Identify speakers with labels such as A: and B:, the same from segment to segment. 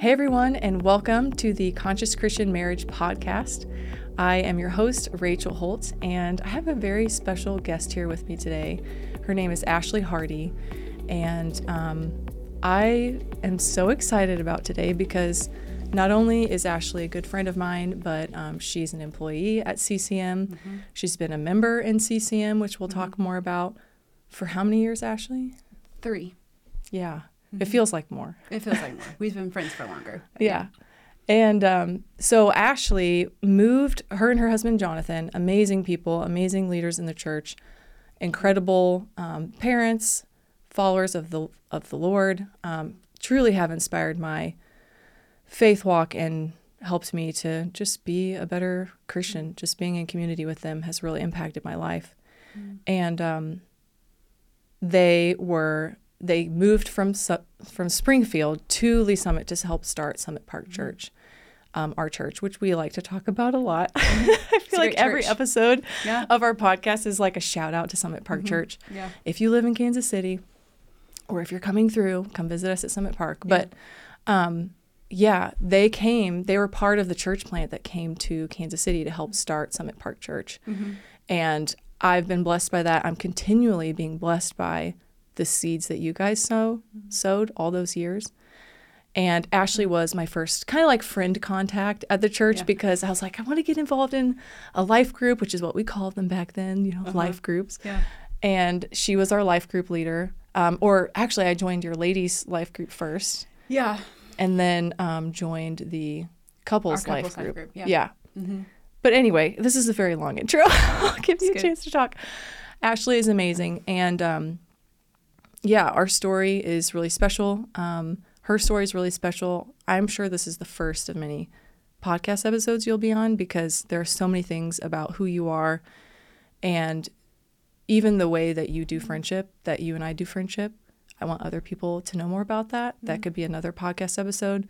A: Hey everyone, and welcome to the Conscious Christian Marriage Podcast. I am your host, Rachel Holt, and I have a very special guest here with me today. Her name is Ashley Hardy, and I am so excited about today because not only is Ashley a good friend of mine, but she's an employee at CCM. Mm-hmm. She's been a member in CCM, which we'll talk more about. For how many years, Ashley?
B: 3.
A: Yeah. It feels like more.
B: It feels like more. We've been friends for longer.
A: Yeah. And so Ashley moved, her and her husband, Jonathan, amazing people, amazing leaders in the church, incredible parents, followers of the Lord, truly have inspired my faith walk and helped me to just be a better Christian. Just being in community with them has really impacted my life. And they moved from Springfield to Lee Summit to help start Summit Park Church, our church, which we like to talk about a lot. I feel like every episode of our podcast is like a shout out to Summit Park Church. Yeah. If you live in Kansas City or if you're coming through, come visit us at Summit Park. Yeah. But they were part of the church plant that came to Kansas City to help start Summit Park Church. Mm-hmm. And I've been blessed by that. I'm continually being blessed by the seeds that you guys sowed all those years. And Ashley was my first kind of like friend contact at the church because I was like, I want to get involved in a life group, which is what we called them back then, life groups. Yeah. And she was our life group leader. Or actually, I joined your ladies' life group first. Yeah. And then joined the couples life group. Yeah. Mm-hmm. But anyway, this is a very long intro. I'll give you a chance to talk. Ashley is amazing. And our story is really special. Her story is really special. I'm sure this is the first of many podcast episodes you'll be on because there are so many things about who you are and even the way that you do friendship, that you and I do friendship. I want other people to know more about that. Mm-hmm. That could be another podcast episode.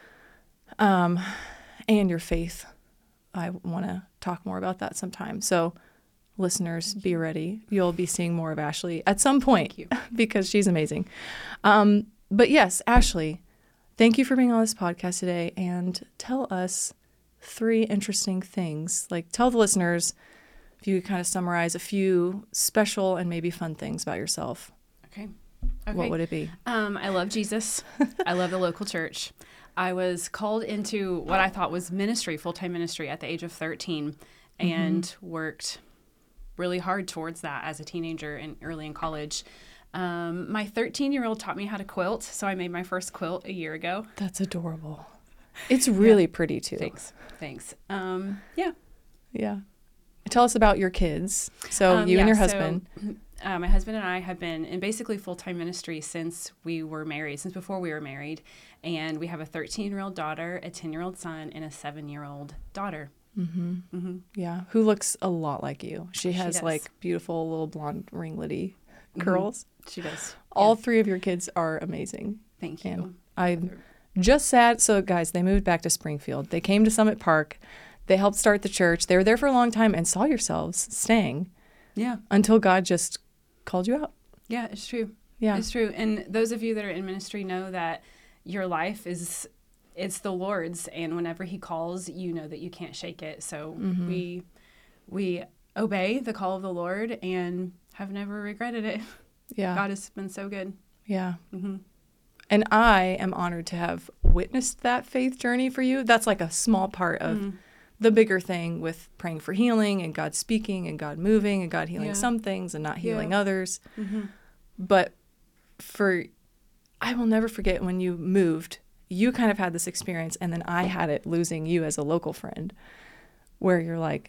A: And your faith. I want to talk more about that sometime. So listeners, be ready. You'll be seeing more of Ashley at some point because she's amazing. But yes, Ashley, thank you for being on this podcast today and tell us 3 interesting things. Like tell the listeners, if you could kind of summarize a few special and maybe fun things about yourself. Okay. What would it be?
B: I love Jesus. I love the local church. I was called into what I thought was ministry, full-time ministry at the age of 13 and worked really hard towards that as a teenager and early in college. My 13-year-old taught me how to quilt, so I made my first quilt a year ago.
A: That's adorable. It's really pretty too.
B: Thanks.
A: Yeah. Tell us about your kids. So you and your husband.
B: So, my husband and I have been in basically full-time ministry since before we were married. And we have a 13-year-old daughter, a 10-year-old son, and a 7-year-old daughter. Mm-hmm. Mm-hmm. Yeah,
A: who looks a lot like you. She has like beautiful little blonde ringlety curls.
B: She does.
A: All 3 of your kids are amazing.
B: Thank you.
A: And I'm just sad. So guys, they moved back to Springfield. They came to Summit Park. They helped start the church. They were there for a long time and saw yourselves staying. Yeah. Until God just called you out.
B: Yeah, it's true. Yeah. It's true. And those of you that are in ministry know that your life it's the Lord's, and whenever he calls, you know that you can't shake it. So we obey the call of the Lord and have never regretted it. Yeah. God has been so good.
A: Yeah. Mm-hmm. And I am honored to have witnessed that faith journey for you. That's like a small part of the bigger thing with praying for healing and God speaking and God moving and God healing some things and not healing others. Mm-hmm. But I will never forget when you moved. You kind of had this experience, and then I had it losing you as a local friend, where you're like,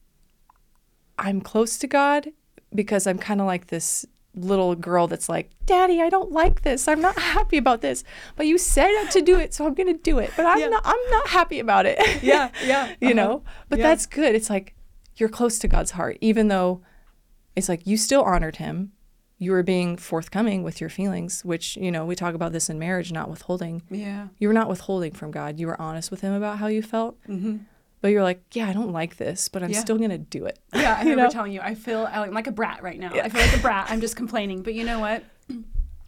A: I'm close to God because I'm kind of like this little girl that's like, Daddy, I don't like this. I'm not happy about this. But you said to do it, so I'm going to do it. But I'm not happy about it. Yeah. You know? But that's good. It's like you're close to God's heart, even though it's like you still honored him. You were being forthcoming with your feelings, which, we talk about this in marriage, not withholding. Yeah. You were not withholding from God. You were honest with him about how you felt. Mm-hmm. But you're like, I don't like this, but I'm still going to do it.
B: Yeah, I remember telling you, I feel like a brat right now. Yeah. I feel like a brat. I'm just complaining. But you know what?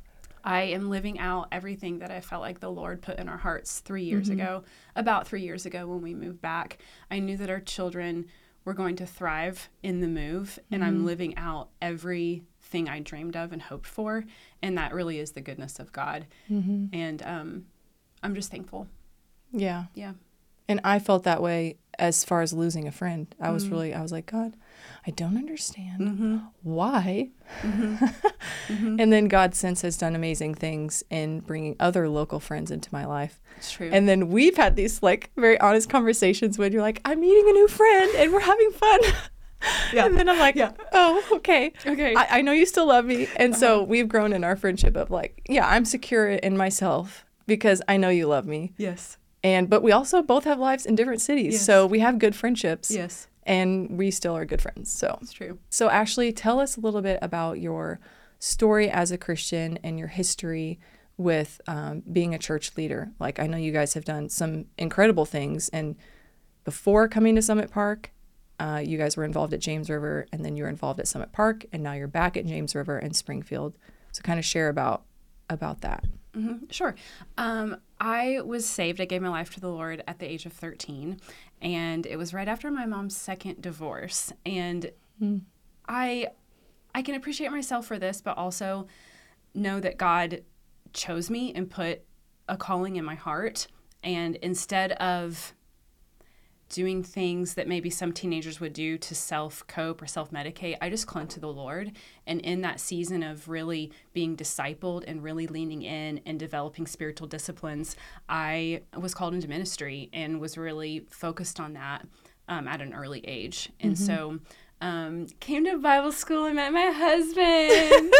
B: I am living out everything that I felt like the Lord put in our hearts 3 years ago, about 3 years ago when we moved back. I knew that our children were going to thrive in the move, and I'm living out everything I dreamed of and hoped for, and that really is the goodness of God. And I'm just thankful.
A: Yeah.
B: Yeah.
A: And I felt that way as far as losing a friend. I was like, God, I don't understand why. And then God since has done amazing things in bringing other local friends into my life.
B: It's true.
A: And then we've had these like very honest conversations when you're like, I'm meeting a new friend and we're having fun. Yeah. And then I'm like, oh, okay. I know you still love me. And so we've grown in our friendship of like, yeah, I'm secure in myself because I know you love me.
B: Yes.
A: But we also both have lives in different cities. Yes. So we have good friendships.
B: Yes.
A: And we still are good friends. So
B: it's true.
A: So Ashley, tell us a little bit about your story as a Christian and your history with being a church leader. Like, I know you guys have done some incredible things. And before coming to Summit Park, you guys were involved at James River, and then you were involved at Summit Park, and now you're back at James River and Springfield. So kind of share about that.
B: Sure. I was saved. I gave my life to the Lord at the age of 13, and it was right after my mom's second divorce. And I can appreciate myself for this, but also know that God chose me and put a calling in my heart. And instead of doing things that maybe some teenagers would do to self-cope or self-medicate, I just clung to the Lord. And in that season of really being discipled and really leaning in and developing spiritual disciplines, I was called into ministry and was really focused on that at an early age. And so came to Bible school and met my husband.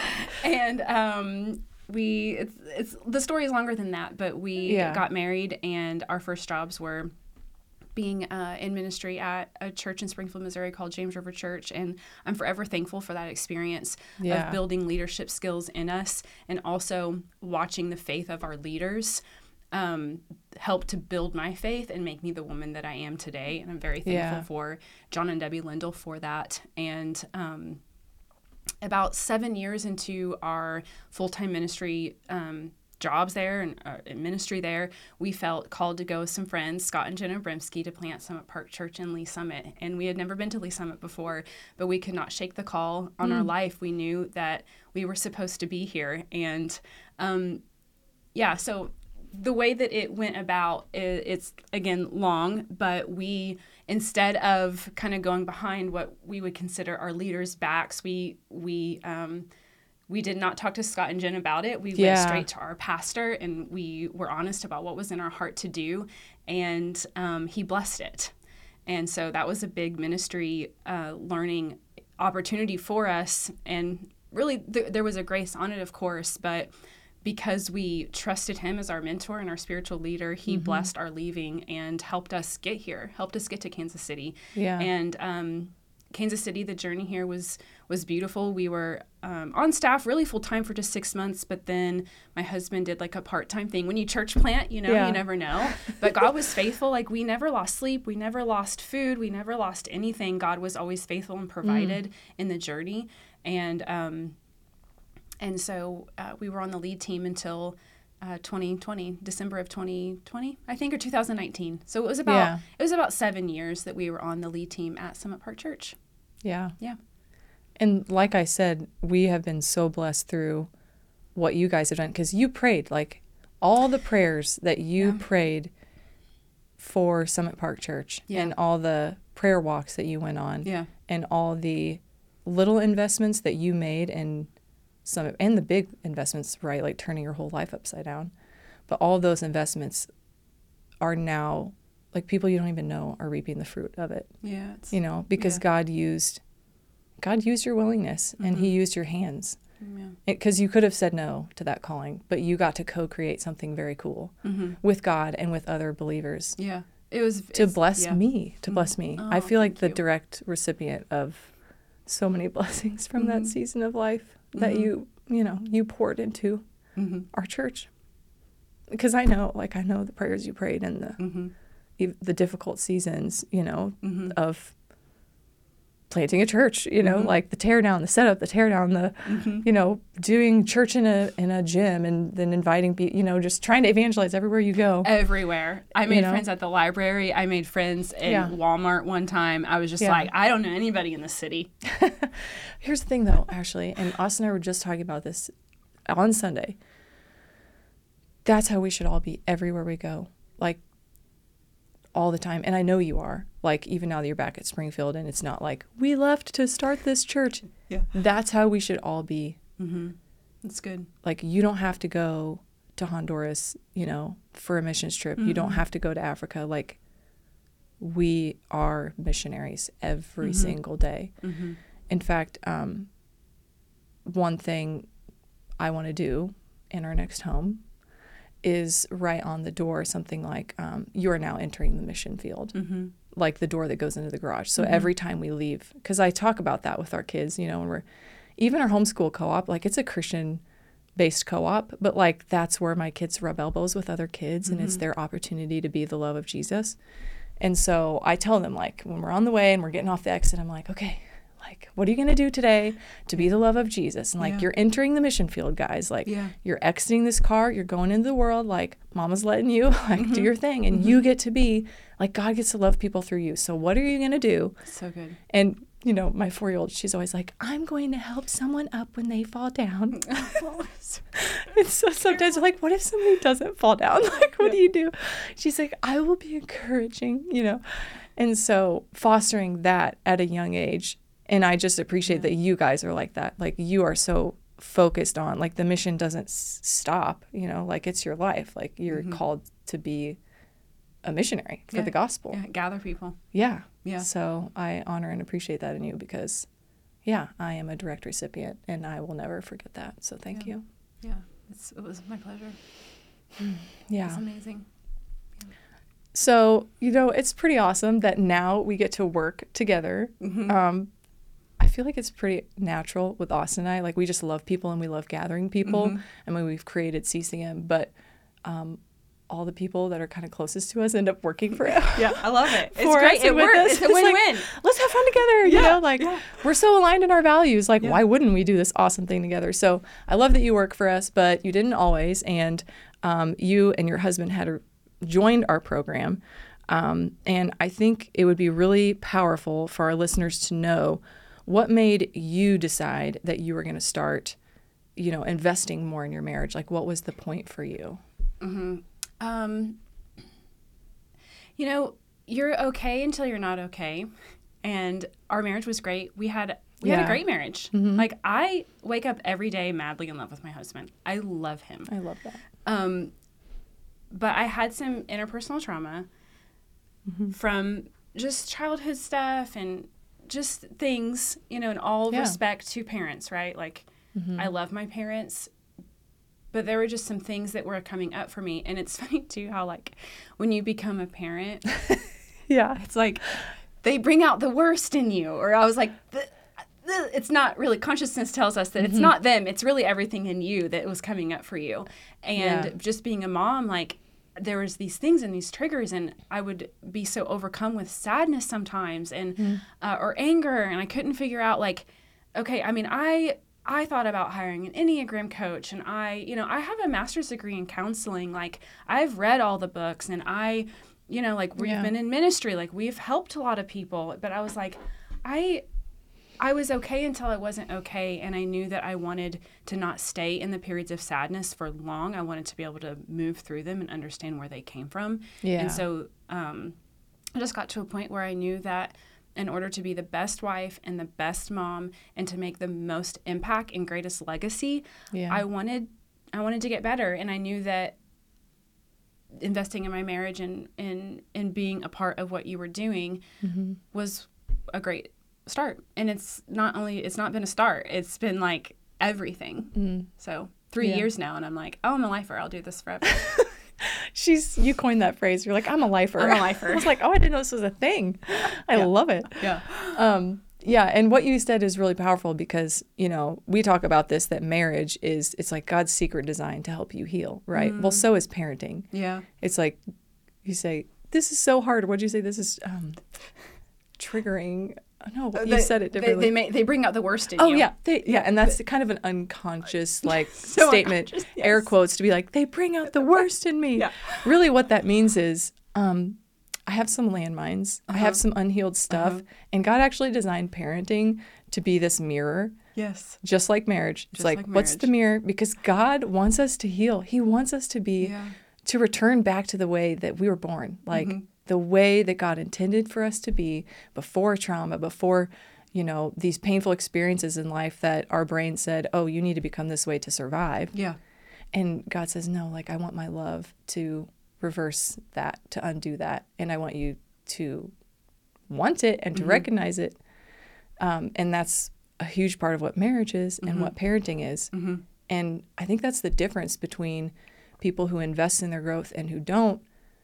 B: And it's the story is longer than that, but we got married, and our first jobs were being in ministry at a church in Springfield, Missouri called James River Church. And I'm forever thankful for that experience of building leadership skills in us, and also watching the faith of our leaders help to build my faith and make me the woman that I am today. And I'm very thankful for John and Debbie Lindell for that. And about 7 years into our full-time ministry jobs there and ministry there, we felt called to go with some friends, Scott and Jenna Brimsky, to plant Summit Park Church in Lee Summit. And we had never been to Lee Summit before, but we could not shake the call on our life. We knew that we were supposed to be here. And so the way that it went about, it's again long, but we, instead of kind of going behind what we would consider our leaders' backs, we did not talk to Scott and Jen about it. We went straight to our pastor, and we were honest about what was in our heart to do, and he blessed it. And so that was a big ministry learning opportunity for us. And really, there was a grace on it, of course, but because we trusted him as our mentor and our spiritual leader, he blessed our leaving and helped us get here, helped us get to Kansas City. Yeah. And Kansas City, the journey here was beautiful. We were on staff really full time for just 6 months, but then my husband did like a part-time thing. When you church plant, you never know. But God was faithful. Like, we never lost sleep. We never lost food. We never lost anything. God was always faithful and provided in the journey. And so we were on the lead team until 2020, December of 2020, I think, or 2019. So it was about 7 years that we were on the lead team at Summit Park Church. Yeah. Yeah.
A: And like I said, we have been so blessed through what you guys have done, because you prayed, like, all the prayers that you prayed for Summit Park Church, and all the prayer walks that you went on, and all the little investments that you made in Summit, and the big investments, right, like turning your whole life upside down. But all those investments are now, like, people you don't even know are reaping the fruit of it. Yeah. Because God used your willingness, and he used your hands. Because you could have said no to that calling, but you got to co-create something very cool with God and with other believers. Yeah. To bless me. Oh, I feel like the direct recipient of so many blessings from that season of life that you poured into our church. Because I know the prayers you prayed in the difficult seasons, of planting a church, you know, like the tear down, the setup, the tear down, the, you know, doing church in a gym, and then inviting people, you know, just trying to evangelize everywhere you go.
B: Everywhere. I made friends at the library. I made friends in Walmart one time. I was just like, I don't know anybody in the city.
A: Here's the thing, though, Ashley, and Austin and I were just talking about this on Sunday. That's how we should all be everywhere we go, like all the time. And I know you are, like, even now that you're back at Springfield, and it's not like we left to start this church.
B: Yeah.
A: That's how we should all be.
B: That's good.
A: Like, you don't have to go to Honduras, you know, for a missions trip. You don't have to go to Africa. Like, we are missionaries every single day. In fact, one thing I want to do in our next home is write on the door something like, you are now entering the mission field, like the door that goes into the garage. So every time we leave, because I talk about that with our kids, you know, and we're, even our homeschool co-op, like it's a Christian-based co-op, but like that's where my kids rub elbows with other kids, and it's their opportunity to be the love of Jesus. And so I tell them, like, when we're on the way and we're getting off the exit, I'm like, okay, like, what are you going to do today to be the love of Jesus? And like, you're entering the mission field, guys. Like, you're exiting this car, you're going into the world, like, mama's letting you, like, do your thing. And you get to be, like, God gets to love people through you. So what are you going to do?
B: So good.
A: And, you know, my 4-year-old, she's always like, I'm going to help someone up when they fall down. And so sometimes we're like, what if somebody doesn't fall down? Like, what do you do? She's like, I will be encouraging, you know. And so fostering that at a young age. And I just appreciate that you guys are like that. Like, you are so focused on, like, the mission doesn't stop, you know, like, it's your life. Like, you're called to be a missionary for the gospel.
B: Yeah, gather people.
A: Yeah.
B: Yeah.
A: So I honor and appreciate that in you, because, I am a direct recipient, and I will never forget that. So thank you.
B: Yeah, it was my pleasure.
A: Yeah.
B: It's amazing.
A: So, you know, it's pretty awesome that now we get to work together. I feel like it's pretty natural with Austin and I. Like, we just love people and we love gathering people. I mean, we've created CCM, but all the people that are kind of closest to us end up working for it.
B: Yeah, I love it. It's great. It works. It's a win-win. Like,
A: let's have fun together. You know, like, we're so aligned in our values. Like, why wouldn't we do this awesome thing together? So I love that you work for us, but you didn't always. And you and your husband had joined our program. And I think it would be really powerful for our listeners to know what made you decide that you were going to start, you know, investing more in your marriage. Like, what was the point for you?
B: You know, you're okay until you're not okay. And our marriage was great. We had a great marriage. Like, I wake up every day madly in love with my husband. I love him.
A: I love that.
B: But I had some interpersonal trauma from just childhood stuff and just things, you know, in all respect to parents, right? Like, I love my parents, but there were just some things that were coming up for me. And it's funny, too, how, like, when you become a parent, it's like they bring out the worst in you. Or I was like, it's not really, consciousness tells us that it's not them. It's really everything in you that was coming up for you. And just being a mom, like, there was these things and these triggers, and I would be so overcome with sadness sometimes and or anger, and I couldn't figure out, like, okay, I mean, I thought about hiring an Enneagram coach, and I have a master's degree in counseling. Like, I've read all the books, and we've been in ministry, like, we've helped a lot of people, but I was like, I was okay until I wasn't okay, and I knew that I wanted to not stay in the periods of sadness for long. I wanted to be able to move through them and understand where they came from. Yeah. And so I just got to a point where I knew that in order to be the best wife and the best mom and to make the most impact and greatest legacy, I wanted to get better. And I knew that investing in my marriage and being a part of what you were doing was a great start. And it's not been a start, it's been like everything. So 3 years now, and I'm like, oh, I'm a lifer, I'll do this forever.
A: You coined that phrase. You're like, I'm a lifer.
B: I'm a lifer.
A: I was like, oh, I didn't know this was a thing. I love it. And what you said is really powerful, because, you know, we talk about this, that marriage it's like God's secret design to help you heal, right? Well, so is parenting. Yeah. It's like, you say, this is so hard. What'd you say? This is triggering. no, you said it differently.
B: They bring out the worst in you.
A: Oh, yeah. And that's kind of an unconscious, like, so statement, yes. Air quotes, to be like, they bring out the worst in me. Yeah. Really what that means is I have some landmines. I have some unhealed stuff. And God actually designed parenting to be this mirror.
B: Yes.
A: Just like marriage. It's like what's the mirror? Because God wants us to heal. He wants us to be, to return back to the way that we were born. Like, the way that God intended for us to be before trauma, before, these painful experiences in life that our brain said, oh, you need to become this way to survive.
B: Yeah.
A: And God says, no, like, I want my love to reverse that, to undo that. And I want you to want it and to recognize it. And that's a huge part of what marriage is and what parenting is. And I think that's the difference between people who invest in their growth and who don't,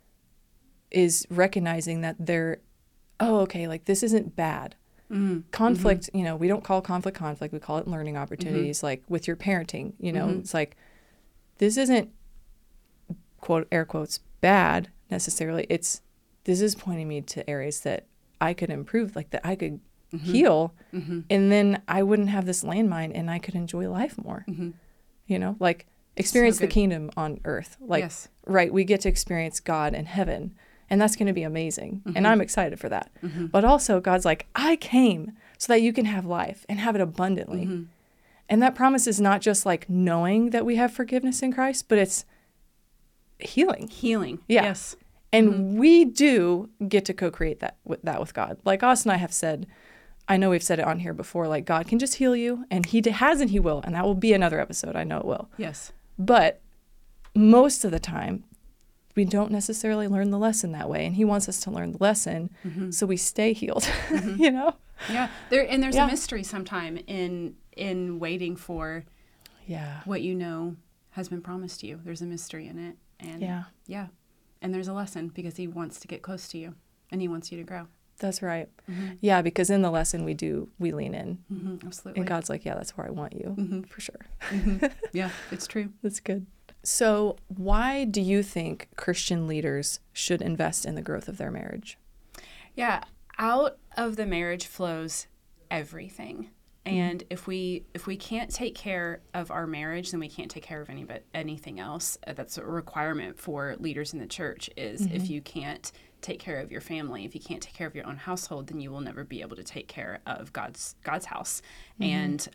A: is recognizing that they're, like, this isn't bad. Conflict, we don't call conflict, we call it learning opportunities, like with your parenting, it's like, this isn't, quote, air quotes, bad necessarily. This is pointing me to areas that I could improve, like that I could heal, and then I wouldn't have this landmine and I could enjoy life more, like experience the kingdom on earth. Like, right, we get to experience God in heaven. And that's going to be amazing. And I'm excited for that. But also God's like, I came so that you can have life and have it abundantly. And that promise is not just like knowing that we have forgiveness in Christ, but it's healing.
B: Healing.
A: Yeah.
B: Yes.
A: And we do get to co-create that with God. Like Austin and I have said, I know we've said it on here before, like God can just heal you, and he has and he will. And that will be another episode. I know it will.
B: Yes.
A: But most of the time, we don't necessarily learn the lesson that way. And he wants us to learn the lesson so we stay healed,
B: Yeah. There's a mystery sometime in waiting for what has been promised to you. There's a mystery in it. And and there's a lesson because he wants to get close to you and he wants you to grow.
A: That's right. Yeah, because in the lesson we lean in.
B: Absolutely.
A: And God's like, yeah, that's where I want you, for sure.
B: Yeah, it's true.
A: That's good. So why do you think Christian leaders should invest in the growth of their marriage?
B: Yeah, out of the marriage flows everything. And if we can't take care of our marriage, then we can't take care of anything else. That's a requirement for leaders in the church is if you can't take care of your family, if you can't take care of your own household, then you will never be able to take care of God's house. And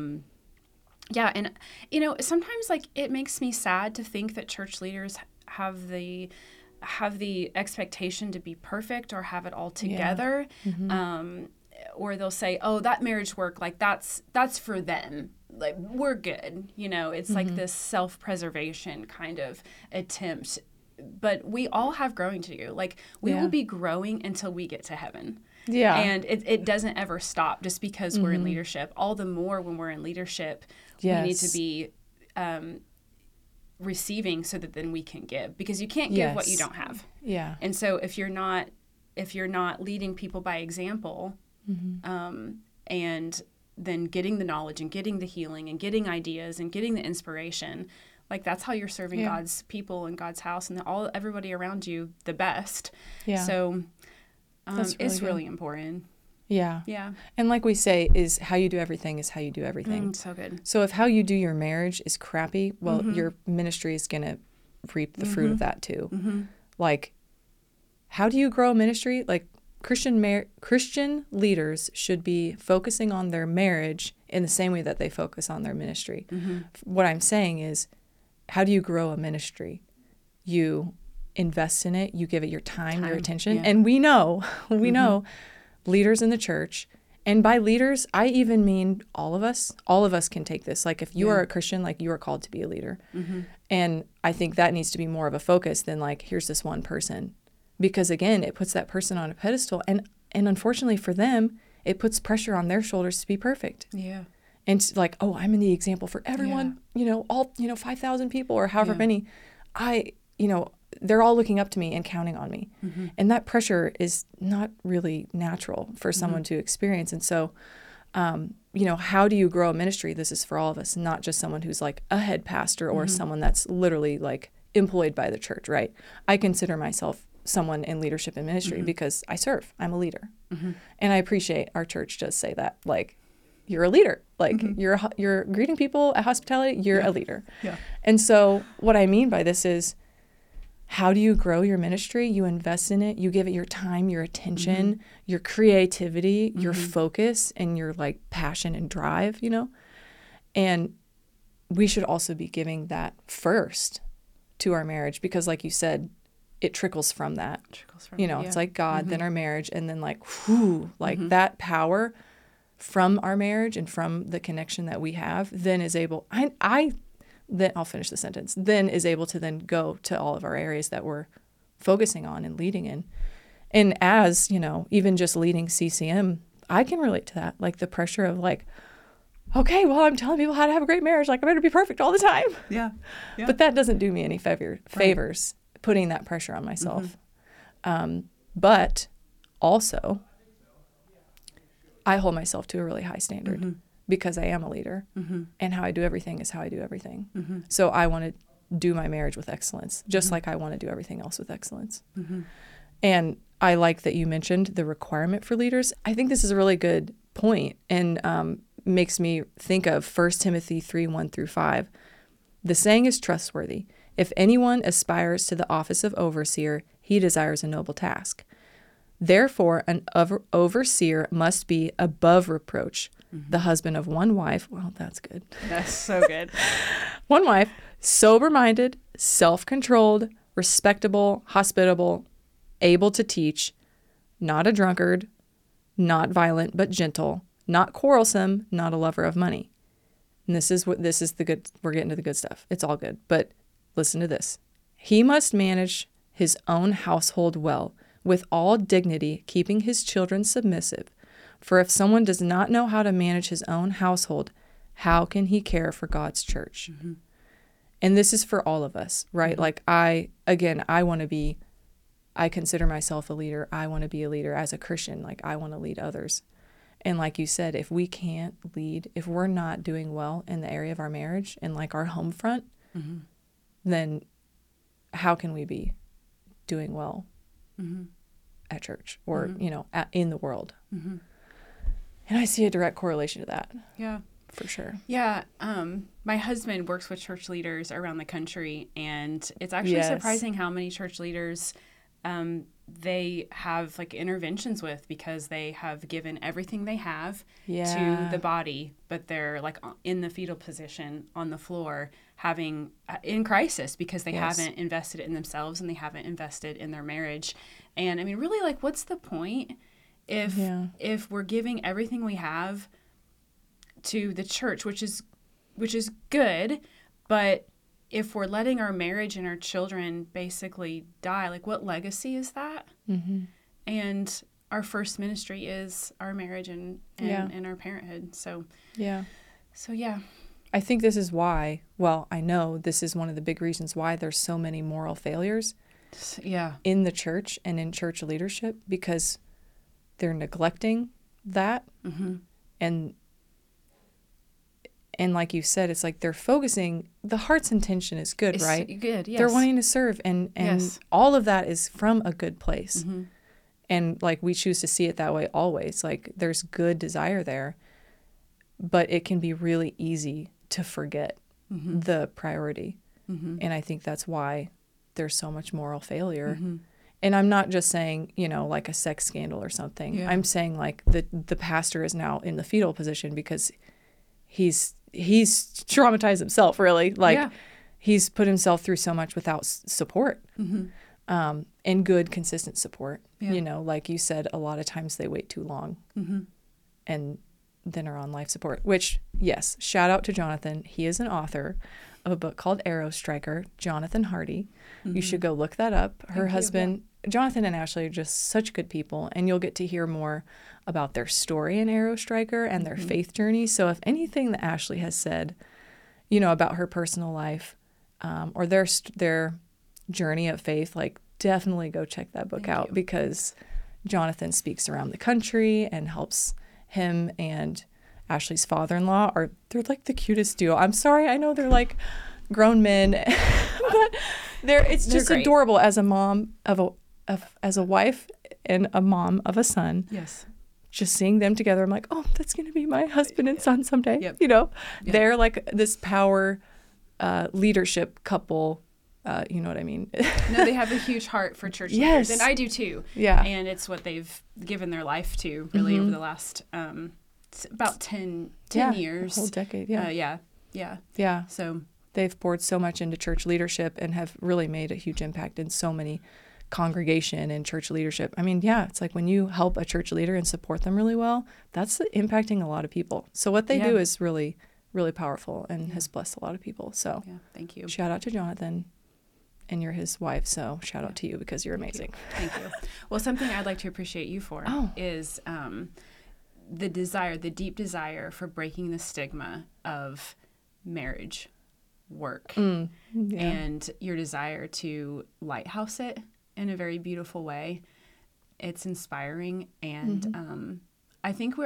B: and sometimes like it makes me sad to think that church leaders have the expectation to be perfect or have it all together. Or they'll say, oh, that marriage work, like that's for them. Like we're good. It's like this self-preservation kind of attempt. But we all have growing to do. Like we will be growing until we get to heaven. Yeah. And it doesn't ever stop just because we're in leadership. All the more when we're in leadership, we need to be receiving so that then we can give. Because you can't give what you don't have. Yeah. And so if you're not leading people by example, and then getting the knowledge and getting the healing and getting ideas and getting the inspiration, like that's how you're serving God's people and God's house and everybody around you the best. Yeah. So it's really important.
A: Yeah. Yeah. And like we say, is how you do everything is how you do everything.
B: So good.
A: So if how you do your marriage is crappy, well, your ministry is going to reap the fruit of that too. Like, how do you grow a ministry? Like, Christian leaders should be focusing on their marriage in the same way that they focus on their ministry. What I'm saying is, how do you grow a ministry? You invest in it. You give it your time. Your attention. Yeah. And we know leaders in the church, and by leaders, I even mean all of us. All of us can take this. Like if you are a Christian, like you are called to be a leader. And I think that needs to be more of a focus than like, here's this one person. Because again, it puts that person on a pedestal, and unfortunately for them, it puts pressure on their shoulders to be perfect. Yeah. And it's like, oh, I'm in the example for everyone, all 5,000 people or however many. They're all looking up to me and counting on me. And that pressure is not really natural for someone to experience. And so, how do you grow a ministry? This is for all of us, not just someone who's like a head pastor or someone that's literally like employed by the church, right? I consider myself someone in leadership and ministry because I serve. I'm a leader. And I appreciate our church does say that, like, you're a leader. Like, you're greeting people at hospitality, you're a leader.
B: Yeah.
A: And so what I mean by this is, how do you grow your ministry? You invest in it. You give it your time, your attention, your creativity, your focus, and your like passion and drive, you know? And we should also be giving that first to our marriage because, like you said, it trickles from that. You know, it's like God, then our marriage, and then like, whew, like that power from our marriage and from the connection that we have then is able, then I'll finish the sentence, then is able to then go to all of our areas that we're focusing on and leading in. And as, you know, even just leading CCM, I can relate to that. Like the pressure of like, okay, well, I'm telling people how to have a great marriage. Like I better be perfect all the time.
B: Yeah.
A: But that doesn't do me any favors, putting that pressure on myself. But also, I hold myself to a really high standard because I am a leader and how I do everything is how I do everything. So I want to do my marriage with excellence, just like I want to do everything else with excellence. And I like that you mentioned the requirement for leaders. I think this is a really good point and makes me think of 1 Timothy 3:1-5. The saying is trustworthy. If anyone aspires to the office of overseer, he desires a noble task. Therefore, an overseer must be above reproach, the husband of one wife. Well, that's good.
B: That's so good.
A: One wife, sober-minded, self-controlled, respectable, hospitable, able to teach, not a drunkard, not violent, but gentle, not quarrelsome, not a lover of money. And this is the good, we're getting to the good stuff. It's all good. But listen to this. He must manage his own household well, with all dignity, keeping his children submissive. For if someone does not know how to manage his own household, how can he care for God's church? And this is for all of us, right? Like I consider myself a leader. I want to be a leader as a Christian. Like I want to lead others. And like you said, if we can't lead, if we're not doing well in the area of our marriage and like our home front, then how can we be doing well at church or, you know, in the world? And I see a direct correlation to that.
B: Yeah.
A: For sure.
B: Yeah. My husband works with church leaders around the country, and it's actually surprising how many church leaders they have like interventions with because they have given everything they have to the body, but they're like in the fetal position on the floor having in crisis because they haven't invested in themselves and they haven't invested in their marriage. And I mean, really, like, what's the point if we're giving everything we have to the church, which is good, but if we're letting our marriage and our children basically die, like what legacy is that? And our first ministry is our marriage and our parenthood. So yeah.
A: I think this is why, well, I know this is one of the big reasons why there's so many moral failures in the church and in church leadership, because they're neglecting that. And like you said, it's like they're focusing, the heart's intention is good, right?
B: Good, yes.
A: They're wanting to serve, and all of that is from a good place. And like we choose to see it that way always. Like there's good desire there, but it can be really easy to forget the priority. And I think that's why there's so much moral failure. And I'm not just saying, you know, like a sex scandal or something. I'm saying like the pastor is now in the fetal position because he's traumatized himself, really. Like he's put himself through so much without support, and good, consistent support. You know, like you said, a lot of times they wait too long and then are on life support, which, yes, shout out to Jonathan. He is an author of a book called Arrow Striker, Jonathan Hardy. You should go look that up. Her husband, Jonathan and Ashley, are just such good people, and you'll get to hear more about their story in Arrow Striker and their faith journey. So if anything that Ashley has said, you know, about her personal life or their journey of faith, like definitely go check that book out because Jonathan speaks around the country and helps him and Ashley's father-in-law they're like the cutest duo. I'm sorry, I know they're like grown men, but It's just adorable as a mom as a wife and a mom of a son.
B: Yes.
A: Just seeing them together, I'm like, oh, that's going to be my husband and son someday.
B: Yep.
A: They're like this power leadership couple. You know what I mean?
B: No, they have a huge heart for church leaders, and I do too.
A: Yeah.
B: And it's what they've given their life to really over the last about 10 years.
A: A whole decade, yeah.
B: So
A: they've poured so much into church leadership and have really made a huge impact in so many congregation and church leadership. I mean, it's like when you help a church leader and support them really well, that's impacting a lot of people. So what they do is really, really powerful and has blessed a lot of people. So
B: thank you.
A: Shout out to Jonathan. And you're his wife, so shout out to you because you're amazing.
B: Thank you. Well, something I'd like to appreciate you for is the deep desire for breaking the stigma of marriage work and your desire to lighthouse it in a very beautiful way. It's inspiring, and I think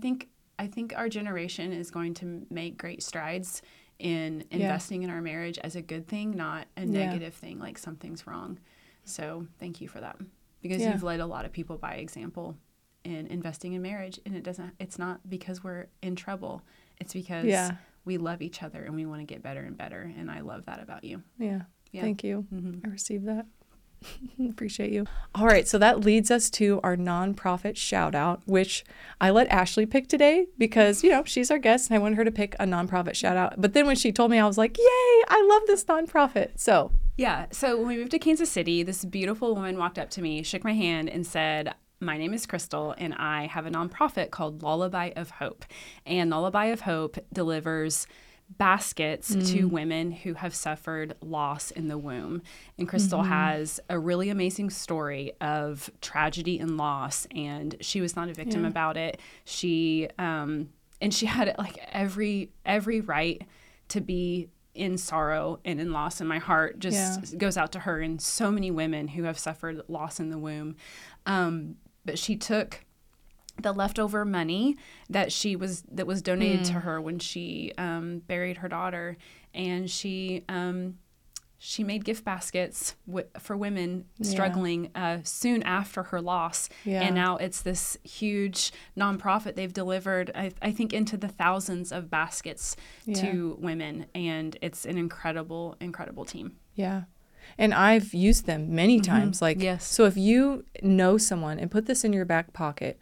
B: our generation is going to make great strides in investing in our marriage as a good thing, not a negative thing, like something's wrong. So thank you for that, because you've led a lot of people by example in investing in marriage, and it's not because we're in trouble. It's because we love each other and we want to get better and better. And I love that about you.
A: Yeah. Thank you. I received that. Appreciate you. All right. So that leads us to our nonprofit shout out, which I let Ashley pick today because, she's our guest and I wanted her to pick a nonprofit shout out. But then when she told me, I was like, yay, I love this nonprofit. So
B: when we moved to Kansas City, this beautiful woman walked up to me, shook my hand and said, my name is Crystal, and I have a nonprofit called Lullaby of Hope. And Lullaby of Hope delivers baskets to women who have suffered loss in the womb. And Crystal has a really amazing story of tragedy and loss, and she was not a victim about it. She had like every right to be in sorrow and in loss, and my heart just goes out to her and so many women who have suffered loss in the womb. But she took the leftover money that was donated to her when she buried her daughter, and she made gift baskets for women struggling soon after her loss. And now it's this huge nonprofit. They've delivered, I think, into the thousands of baskets to women, and it's an incredible, incredible team.
A: Yeah. And I've used them many times. So if you know someone, and put this in your back pocket,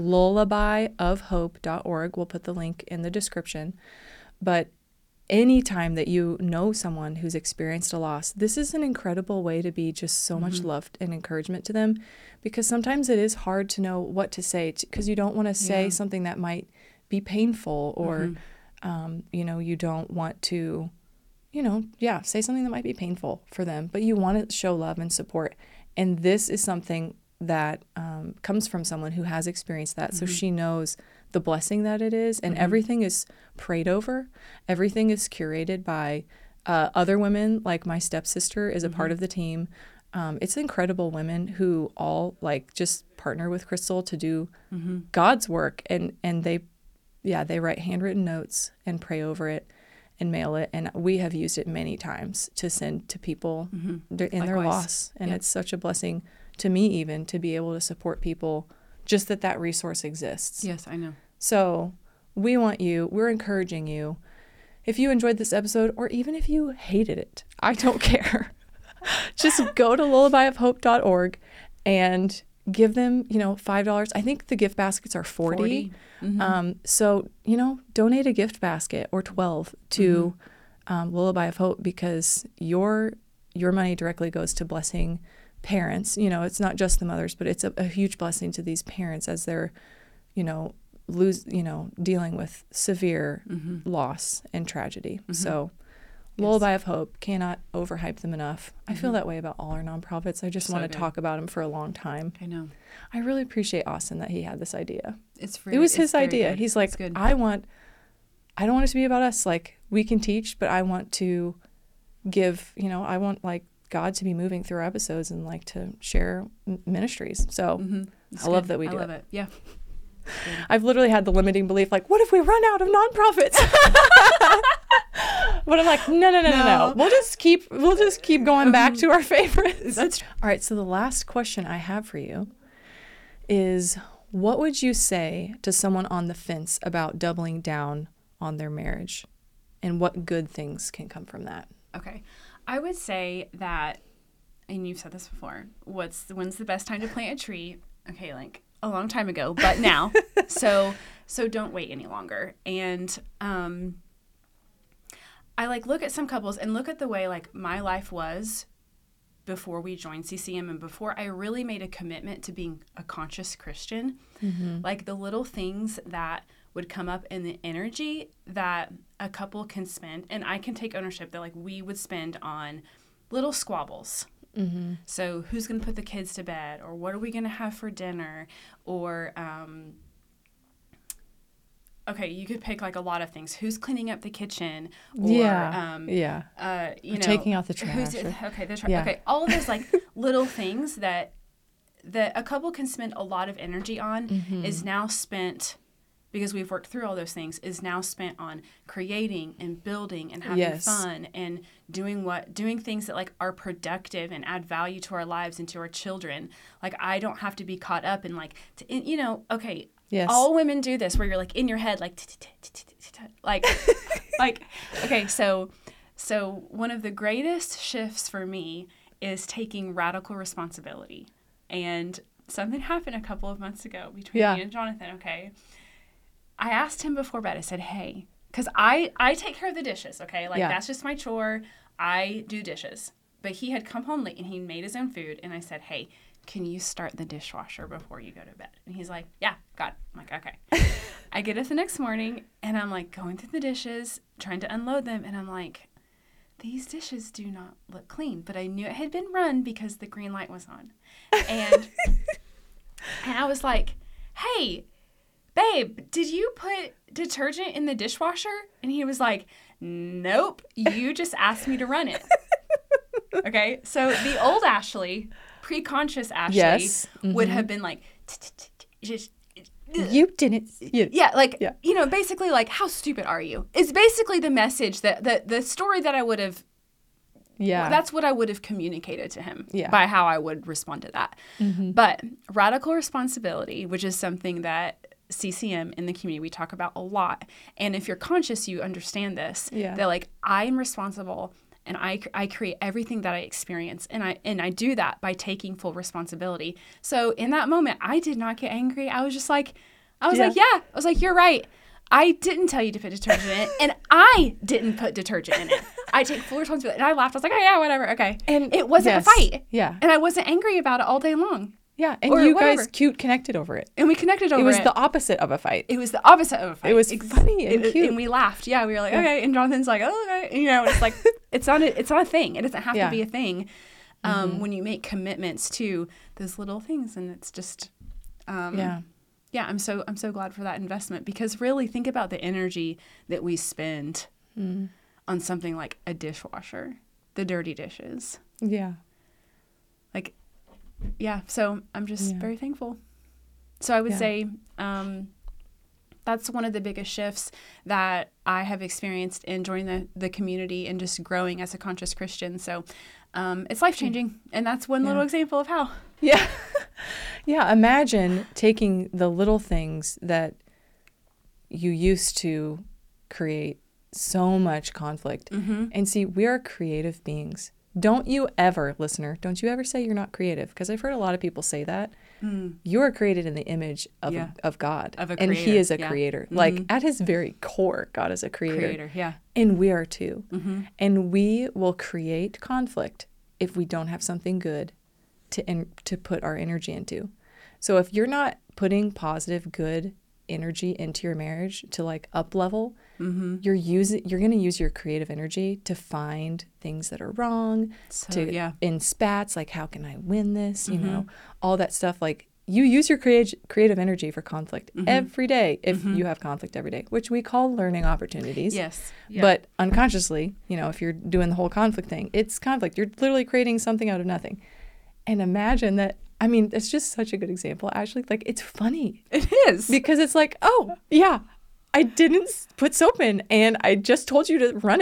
A: lullabyofhope.org. We'll put the link in the description. But anytime that you know someone who's experienced a loss, this is an incredible way to be just so much love and encouragement to them, because sometimes it is hard to know what to say because you don't want to say something that might be painful or, you don't want to say something that might be painful for them, but you want to show love and support. And this is something that comes from someone who has experienced that. So she knows the blessing that it is, and everything is prayed over. Everything is curated by other women. Like my stepsister is a part of the team. It's incredible women who all just partner with Crystal to do God's work. And they write handwritten notes and pray over it and mail it. And we have used it many times to send to people in their loss. And it's such a blessing to me even to be able to support people, just that resource exists.
B: Yes, I know.
A: So we're encouraging you. If you enjoyed this episode, or even if you hated it, I don't care. Just go to lullabyofhope.org and give them, $5. I think the gift baskets are $40. So, donate a gift basket or 12 to Lullaby of Hope, because your money directly goes to blessing parents. It's not just the mothers, but it's a huge blessing to these parents as they're, dealing with severe loss and tragedy. So Lullaby of Hope, cannot overhype them enough. I feel that way about all our nonprofits. I just want to talk about them for a long time.
B: I know.
A: I really appreciate Austin that he had this idea.
B: It
A: was his idea. Good. He's like, I don't want it to be about us. Like, we can teach, but I want to give, I want God to be moving through our episodes and to share ministries. So I love that we do it.
B: I love it. Yeah.
A: I've literally had the limiting belief, what if we run out of nonprofits? But I'm like, no. We'll just keep going back to our favorites. All right. So the last question I have for you is, what would you say to someone on the fence about doubling down on their marriage, and what good things can come from that?
B: Okay. I would say that, and you've said this before, when's the best time to plant a tree? Okay, like a long time ago, but now. So don't wait any longer. And I like look at some couples and look at the way like my life was before we joined CCM and before I really made a commitment to being a conscious Christian. Mm-hmm. Like the little things that would come up in the energy that a couple can spend, and I can take ownership that like we would spend on little squabbles. Mm-hmm. So who's going to put the kids to bed, or what are we going to have for dinner, or okay, you could pick like a lot of things. Who's cleaning up the kitchen? Or,
A: taking out the trash.
B: Okay, all of those like little things that a couple can spend a lot of energy on is now spent, because we've worked through all those things, is now spent on creating and building and having fun and doing things that like are productive and add value to our lives and to our children. Like I don't have to be caught up in like, okay. Yes. All women do this where you're like in your head, like, like, okay. So one of the greatest shifts for me is taking radical responsibility. And something happened a couple of months ago between me and Jonathan. Okay. I asked him before bed, I said, hey, because I take care of the dishes. Okay. Like that's just my chore. I do dishes. But he had come home late and he made his own food. And I said, hey, can you start the dishwasher before you go to bed? And he's like, yeah, got it. I'm like, okay. I get up the next morning and I'm like going through the dishes, trying to unload them. And I'm like, these dishes do not look clean. But I knew it had been run because the green light was on. And I was like, hey, babe, did you put detergent in the dishwasher? And he was like, nope, you just asked me to run it. Okay, so the old Ashley, pre-conscious Ashley, would have been like,
A: you didn't.
B: Basically like, how stupid are you? It's basically the message that the story that I would have, that's what I would have communicated to him by how I would respond to that. Mm-hmm. But radical responsibility, which is something that CCM in the community we talk about a lot. And if you're conscious, you understand this, that like I'm responsible. And I create everything that I experience, and I do that by taking full responsibility. So in that moment, I did not get angry. I was just like, you're right. I didn't tell you to put detergent in it, and I didn't put detergent in it. I take full responsibility. And I laughed. I was like, oh yeah, whatever, okay. And it wasn't a fight. Yeah. And I wasn't angry about it all day long.
A: Yeah, and you guys connected over it.
B: And we connected over it.
A: It was the opposite of a fight.
B: It was the opposite of a fight.
A: It was funny and cute.
B: And we laughed. Yeah, we were like, okay. And Jonathan's like, oh, okay. And, it's like, it's not a thing. It doesn't have to be a thing when you make commitments to those little things. And it's just, I'm so glad for that investment, because really think about the energy that we spend on something like a dishwasher, the dirty dishes.
A: Yeah.
B: Like, yeah, so I'm just very thankful. So I would say that's one of the biggest shifts that I have experienced in joining the community and just growing as a conscious Christian. So it's life-changing, and that's one little example of how.
A: Yeah. Yeah, imagine taking the little things that you used to create so much conflict and see, we are creative beings. Don't you ever, listener, don't you ever say you're not creative, because I've heard a lot of people say that. You are created in the image of God,
B: of a creator,
A: and He is a creator. Like at His very core, God is a creator. And we are too. And we will create conflict if we don't have something good to put our energy into. So if you're not putting positive, good energy into your marriage to like up level, you're going to use your creative energy to find things that are wrong, in spats, like how can I win this, you know, all that stuff. Like you use your creative energy for conflict every day, if you have conflict every day, which we call learning opportunities. But unconsciously, if you're doing the whole conflict thing, it's conflict. You're literally creating something out of nothing. And imagine that. I mean, it's just such a good example, Ashley. Like, it's funny.
B: It is.
A: Because it's like, oh, yeah, I didn't put soap in, and I just told you to run it,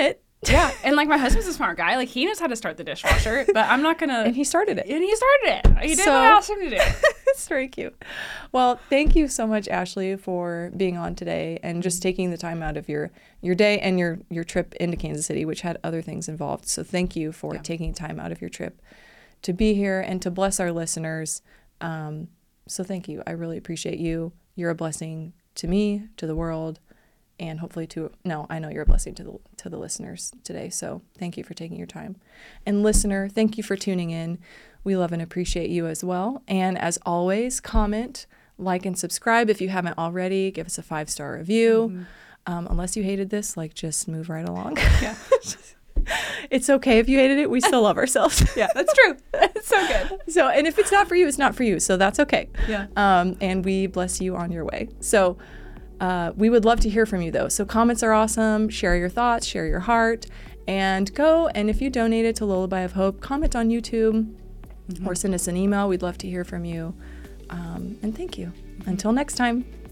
B: Yeah, and like my husband's a smart guy. Like he knows how to start the dishwasher, but I'm not gonna.
A: And he started it.
B: He did what I asked him to do.
A: It's very cute. Well, thank you so much, Ashley, for being on today and just taking the time out of your day and your trip into Kansas City, which had other things involved. So thank you for taking time out of your trip to be here and to bless our listeners. So thank you. I really appreciate you. You're a blessing to me, to the world, and hopefully I know you're a blessing to the listeners today. So thank you for taking your time. And listener, thank you for tuning in. We love and appreciate you as well. And as always, comment, like, and subscribe if you haven't already. Give us a 5-star review. Unless you hated this, just move right along.
B: Yeah.
A: It's okay if you hated it. We still love ourselves.
B: Yeah, that's true. It's so good.
A: So, and if it's not for you, it's not for you. So that's okay.
B: Yeah.
A: And we bless you on your way. So we would love to hear from you, though. So comments are awesome. Share your thoughts, share your heart, and go. And if you donated to Lullaby of Hope, comment on YouTube or send us an email. We'd love to hear from you. And thank you. Until next time.